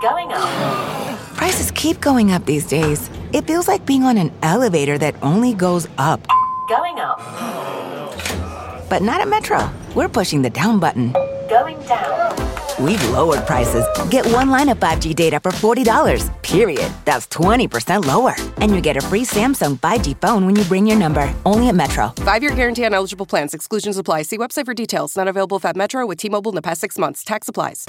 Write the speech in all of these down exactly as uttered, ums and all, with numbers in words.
Going up. Prices keep going up these days. It feels like being on an elevator that only goes up. Going up. But not at Metro. We're pushing the down button. Going down. We've lowered prices. Get one line of five G data for forty dollars, period. That's twenty percent lower. And you get a free Samsung five G phone when you bring your number. Only at Metro. Five-year guarantee on eligible plans. Exclusions apply. See website for details. Not available if at Metro with T-Mobile in the past six months. Tax applies.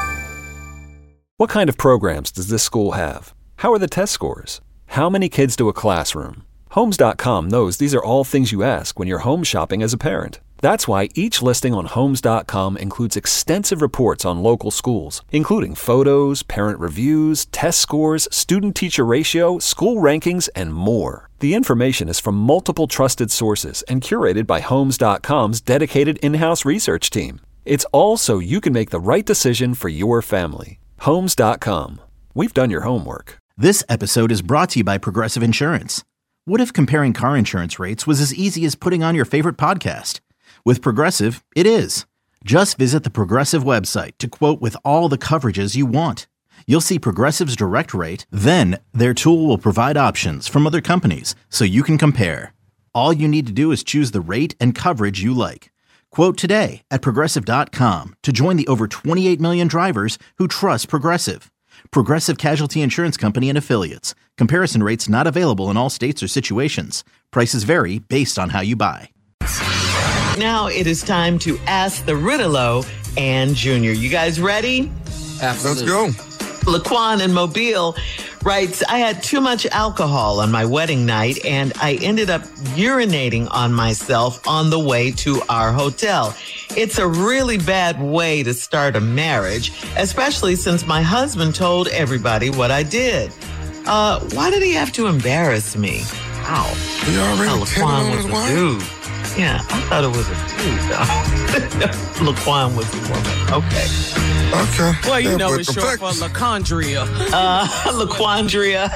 What kind of programs does this school have? How are the test scores? How many kids do a classroom? Homes dot com knows these are all things you ask when you're home shopping as a parent. That's why each listing on Homes dot com includes extensive reports on local schools, including photos, parent reviews, test scores, student-teacher ratio, school rankings, and more. The information is from multiple trusted sources and curated by Homes dot com's dedicated in-house research team. It's all so you can make the right decision for your family. Homes dot com. We've done your homework. This episode is brought to you by Progressive Insurance. What if comparing car insurance rates was as easy as putting on your favorite podcast? With Progressive, it is. Just visit the Progressive website to quote with all the coverages you want. You'll see Progressive's direct rate, then their tool will provide options from other companies so you can compare. All you need to do is choose the rate and coverage you like. Quote today at Progressive dot com to join the over twenty-eight million drivers who trust Progressive. Progressive Casualty Insurance Company and Affiliates. Comparison rates not available in all states or situations. Prices vary based on how you buy. Now it is time to ask the Riddle-O and Junior. You guys ready? Absolutely. Let's go. Laquan in Mobile writes, I had too much alcohol on my wedding night and I ended up urinating on myself on the way to our hotel. It's a really bad way to start a marriage, especially since my husband told everybody what I did. Uh, why did he have to embarrass me? Wow. He already oh, Laquan was a dude. Yeah, I thought it was a dude, though. Laquan was the woman. Okay. Okay. Well, you yeah, know it's short for LaQuandria. Uh, LaQuandria.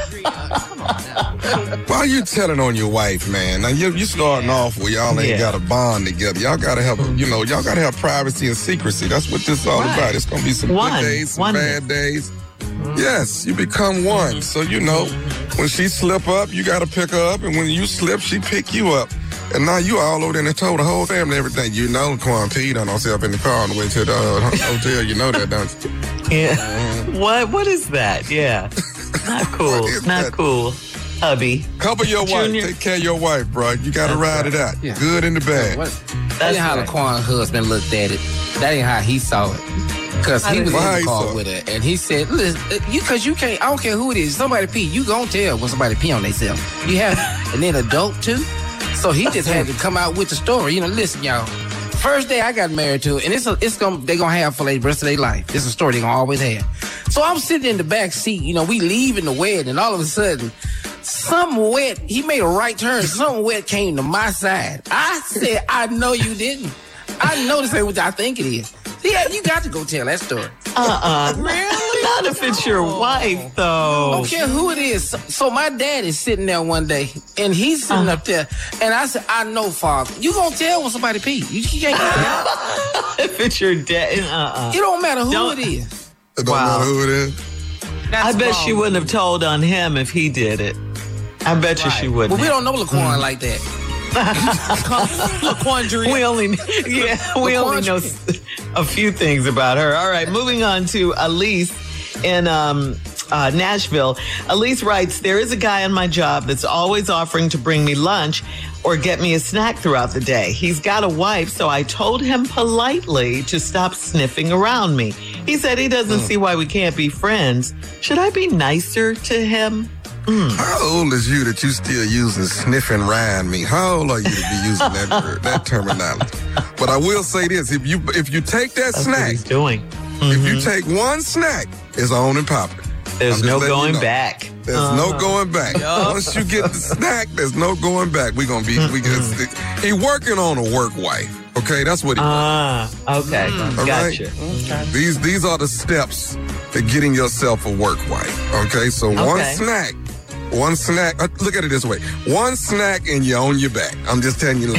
Why are you telling on your wife, man? Now, you you starting yeah. off where y'all ain't yeah. got a bond together. Y'all got to have, you know, y'all got to have privacy and secrecy. That's what this is all right. about. It's going to be some one. good days, some one. bad days. Yes, you become one. So, you know, when she slip up, you got to pick her up. And when you slip, she pick you up. And now you all over there and told the whole family everything. You know, Quan P done himself in the car on the way to the uh, hotel. You know that, don't you? Yeah. Uh, what? What is that? Yeah. Not cool. Not that? Cool. Hubby. Cover your Junior. wife. Take care of your wife, bro. You got to ride right. it out. Yeah. Good in the bad. Yeah, that ain't how right. Laquan's husband looked at it. That ain't how he saw it. Because he was in the car with her, and he said, listen, you, because you can't, I don't care who it is, somebody pee, you gonna tell when somebody pee on themselves. You have, and then adult too. So he just had to come out with the story. You know, listen, y'all, first day I got married to, and it's a, it's gonna, they gonna have for the rest of their life. It's a story they gonna always have. So I'm sitting in the back seat, you know, we leaving the wedding, and all of a sudden, something wet, he made a right turn, something wet came to my side. I said, I know you didn't. I know this ain't what I think it is. Yeah, you got to go tell that story. Uh-uh. Really? Not if it's your wife, though. I don't care who it is. So, so my dad is sitting there one day, and he's sitting uh, up there, and I said, I know, Father. You gonna tell when somebody pee. You, you can't tell. If it's your dad, uh-uh. It don't matter who don't, it is. It don't wow. matter who it is. That's I bet wrong. She wouldn't have told on him if he did it. I bet right. you she wouldn't. Well, we have. don't know Laquan mm. like that. LaQuandria. We only, yeah, we only know a few things about her. All right, moving on to Elise in um, uh, Nashville. Elise writes, there is a guy on my job that's always offering to bring me lunch or get me a snack throughout the day. He's got a wife, so I told him politely to stop sniffing around me. He said he doesn't mm. see why we can't be friends. Should I be nicer to him? Mm. How old is you that you still using sniffing around me? How old are you to be using that word, that terminology? But I will say this: if you if you take that That's snack, what he's doing. Mm-hmm. If you take one snack, it's on and popping. There's no going you know. back. There's uh-huh. no going back. Once you get the snack, there's no going back. We're gonna be. Mm-hmm. We get. He working on a work wife. Okay, that's what he. Ah, uh, okay, mm. gotcha. Right? Okay. These these are the steps to getting yourself a work wife. Okay, so okay. one snack. One snack, uh, look at it this way. One snack and you're on your back. I'm just telling you.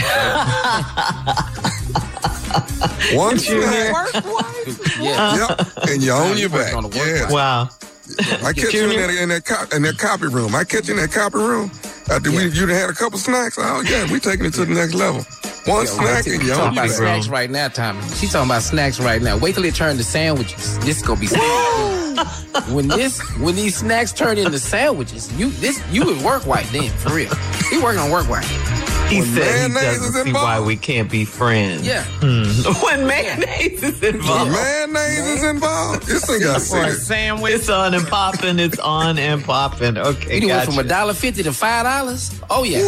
One snack. Yeah. Yep, and you're on your back. On yeah. Wow. I catch you in that in that, cop, in that copy room. I catch you in that copy room. After yeah. we, you done had a couple snacks. Oh yeah, we taking it to the next level. One Yo, snack and you talking about snacks right now, Tommy. She's talking about snacks right now. Wait till it turns to sandwiches. This is gonna be when this when these snacks turn into sandwiches. You this you would work white then for real. He working on work white. He when said he doesn't see why we can't be friends. Yeah. Mm. When mayonnaise is involved. When mayonnaise is involved. This thing got serious. Sandwich. It's on and popping. It's on and popping. Okay, you gotcha. went from a dollar fifty to five dollars. Oh yeah.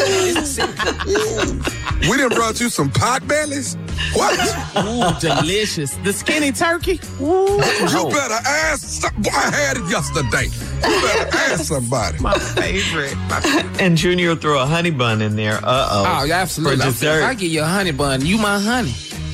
We done brought you some pot bellies. What? Ooh, delicious. The skinny turkey. Ooh. You better ask. Some, I had it yesterday. You better ask somebody. My favorite. My favorite. And Junior will throw a honey bun in there. Uh oh. Oh, absolutely. For dessert. If I give you a honey bun, you my honey.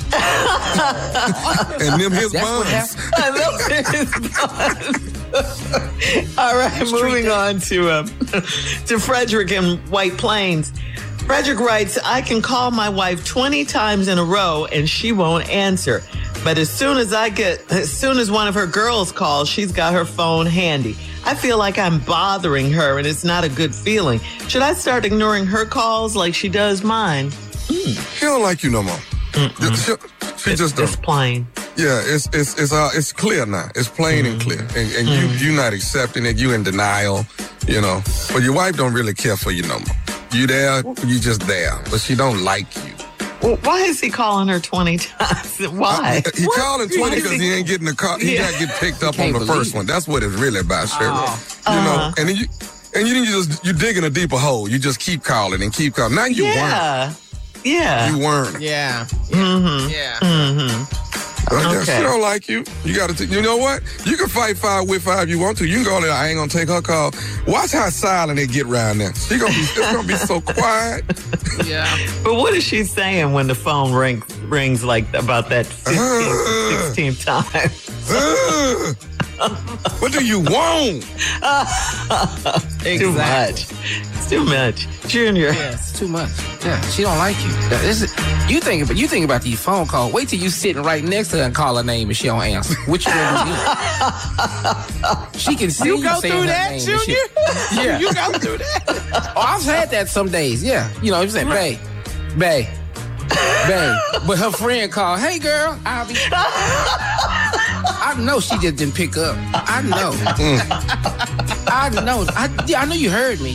And them his That's buns. I love his buns. All right, Let's moving on to um, to Frederick in White Plains. Frederick writes, I can call my wife twenty times in a row and she won't answer. But as soon as I get, as soon as one of her girls calls, she's got her phone handy. I feel like I'm bothering her and it's not a good feeling. Should I start ignoring her calls like she does mine? Mm. She don't like you no more. She, she it's, just don't. It's plain. Yeah, it's it's it's uh, it's clear now. It's plain mm-hmm. and clear. And, and mm-hmm. you you not accepting it. You in denial, you know. But your wife don't really care for you no more. You there, you just there. But she don't like you. Well, why is he calling her twenty times? Why? Uh, he what? calling twenty because he ain't getting the call. He yeah. got to get picked up on the first one. That's what it's really about, Shirley. Oh. You uh-huh. know, and then you and you just you dig in a deeper hole. You just keep calling and keep calling. Now you yeah. weren't. Yeah. You weren't. Yeah. Yeah. Mm-hmm. Yeah. Mm-hmm. Uh, okay. She don't like you. You got to. T- you know what? You can fight five with five if you want to. You can go there. I ain't gonna take her call. Watch how silent they get around there. She gonna be. It's gonna be so quiet. Yeah. But what is she saying when the phone rings? Rings like about that sixteenth uh, time. Uh, what do you want? Exactly. Too much. It's too much, Junior. Yeah, it's too much. Yeah, she don't like you. This is, you think about you think about these phone calls. Wait till you sitting right next to her and call her name and she don't answer. What you gonna do? She can see you, you go saying through her that, name Junior. She, yeah, you go through that. Oh, I've had that some days. Yeah, you know, you say, "Babe, babe, babe," but her friend called, "Hey, girl, I'll be." I know she just didn't pick up. I know. Mm. I know. I, yeah, I know you heard me.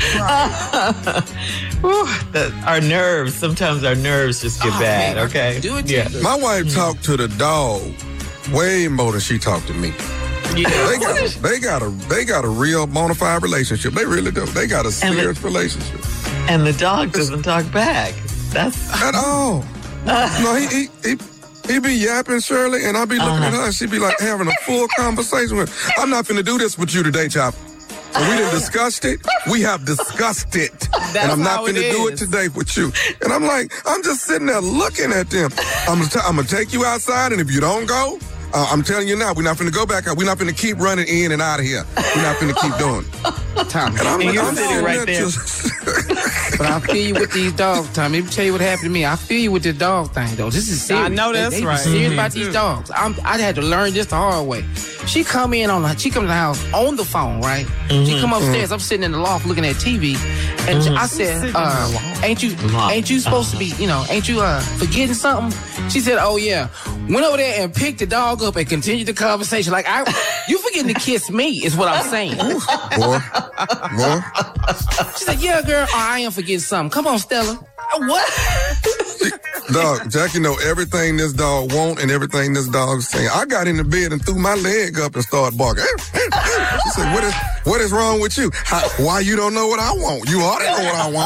Whew, the, our nerves, sometimes our nerves just get oh, bad, man, okay? Do it yeah. My wife mm. talked to the dog way more than she talked to me. Yeah. They got a, they got a they got a real bona fide relationship. They really do. They got a serious the, relationship. And the dog doesn't talk back. That's at all. No, he he he he be yapping, Shirley, and I be looking uh-huh. at her and she be like having a full conversation with her. I'm not finna do this with you today, Chop. So we done discussed it. We have discussed it. That's and I'm not finna do it today with you. And I'm like, I'm just sitting there looking at them. I'm gonna, t- I'm gonna take you outside, and if you don't go, uh, I'm telling you now, we're not finna go back out. We're not finna keep running in and out of here. We're not finna keep doing it. Tommy. And I'm, and like, I'm sitting right there. Just... But I feel you with these dogs, Tommy. Let me tell you what happened to me. I feel you with the dog thing, though. This is serious. I know that's they, they right. serious Mm-hmm. about these dogs. I'm, I had to learn this the hard way. She come in on, she come to the house on the phone, right? Mm-hmm. She come upstairs. Mm-hmm. I'm sitting in the loft looking at T V, and mm-hmm. I said, uh, "Ain't you, ain't you supposed to be, you know, ain't you uh, forgetting something?" She said, "Oh yeah." Went over there and picked the dog up and continued the conversation. Like, I, you forgetting to kiss me is what I'm saying. Boy, boy. She said, "Yeah, girl, oh, I am forgetting something. Come on, Stella." What? Dog, Jackie know everything this dog want and everything this dog's saying. I got in the bed and threw my leg up and started barking. She said, what is what is wrong with you? How, why you don't know what I want? You ought to know what I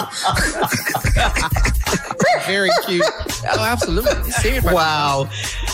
want. Very cute. Oh, absolutely. Serious. Wow.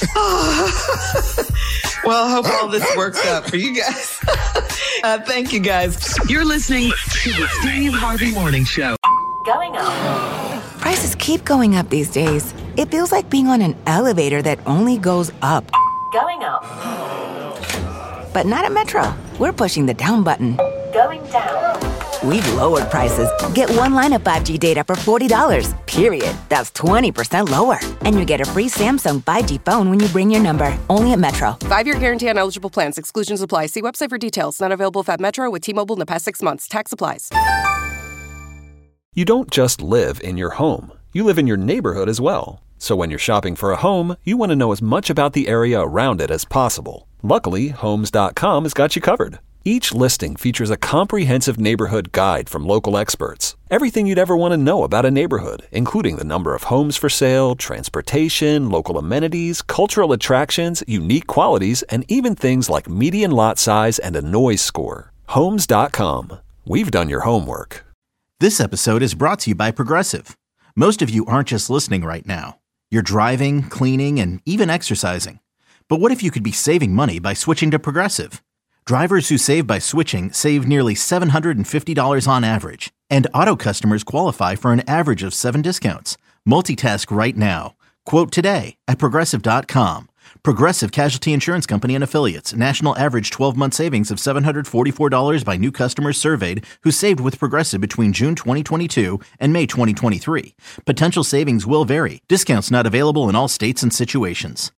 Well, I hope all this works out for you guys. uh, thank you, guys. You're listening to the Steve Harvey Morning Show. Going up. Prices keep going up these days. It feels like being on an elevator that only goes up. Going up. But not at Metro. We're pushing the down button. Going down. We've lowered prices. Get one line of five G data for forty dollars, period. That's twenty percent lower. And you get a free Samsung five G phone when you bring your number. Only at Metro. Five-year guarantee on eligible plans. Exclusions apply. See website for details. Not available at Metro with T-Mobile in the past six months. Tax applies. You don't just live in your home. You live in your neighborhood as well. So when you're shopping for a home, you want to know as much about the area around it as possible. Luckily, Homes dot com has got you covered. Each listing features a comprehensive neighborhood guide from local experts. Everything you'd ever want to know about a neighborhood, including the number of homes for sale, transportation, local amenities, cultural attractions, unique qualities, and even things like median lot size and a noise score. Homes dot com. We've done your homework. This episode is brought to you by Progressive. Most of you aren't just listening right now. You're driving, cleaning, and even exercising. But what if you could be saving money by switching to Progressive? Drivers who save by switching save nearly seven hundred fifty dollars on average. And auto customers qualify for an average of seven discounts. Multitask right now. Quote today at Progressive dot com. Progressive Casualty Insurance Company and Affiliates. National average twelve-month savings of seven hundred forty-four dollars by new customers surveyed who saved with Progressive between June twenty twenty-two and May twenty twenty-three. Potential savings will vary. Discounts not available in all states and situations.